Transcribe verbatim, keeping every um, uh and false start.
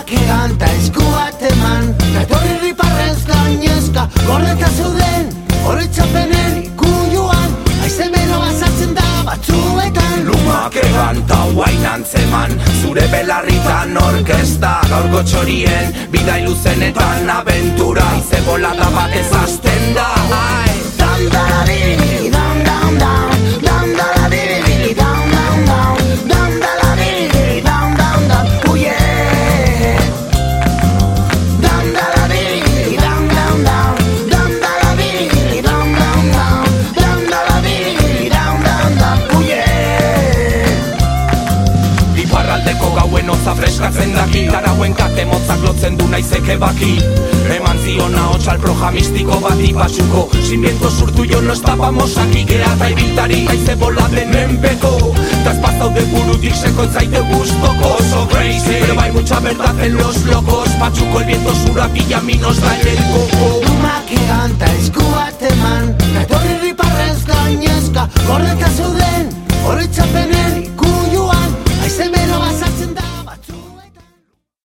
Lumak egan ta esku bat eman, ta etorri riparrez gainezka, gordeta zeuden, horretzapenen ikuiluan, aize beroa sartzen da batzuetan. Lumak egan ta guain antzeman, zure belarritan orkesta, gaurko txorien, bidai luzenetan abentura, aize bolada batez hasten da. Dam dara diribili, dam dam dam, dam dara diribili, dam dam dam, dam dara diribili, dam dam dam, oh yeah. Dam dara diribili, dam dam dam, dam dara diribili, dam dam dam, dam dara diribili, dam dam dam, oh yeah. Iparraldeko gauen hotza freskatzen daki, tarauen kate motzak lotzen du naizeke baki. Eman ziona hotxal proja mistiko bati basuko, sin viento surtu jo no estábamos aquí, gea ta ibiltari aize boladen menpeko, ta espazaude burutik sekoitzaite gustoko. So crazy, pero hay mucha verdad en los locos, pachuko el viento sur a pilla mi nos da el coco. Lumak egan ta esku bat eman, ta etorri riparrez gainezka, gordeta zeuden, horretzapenen iku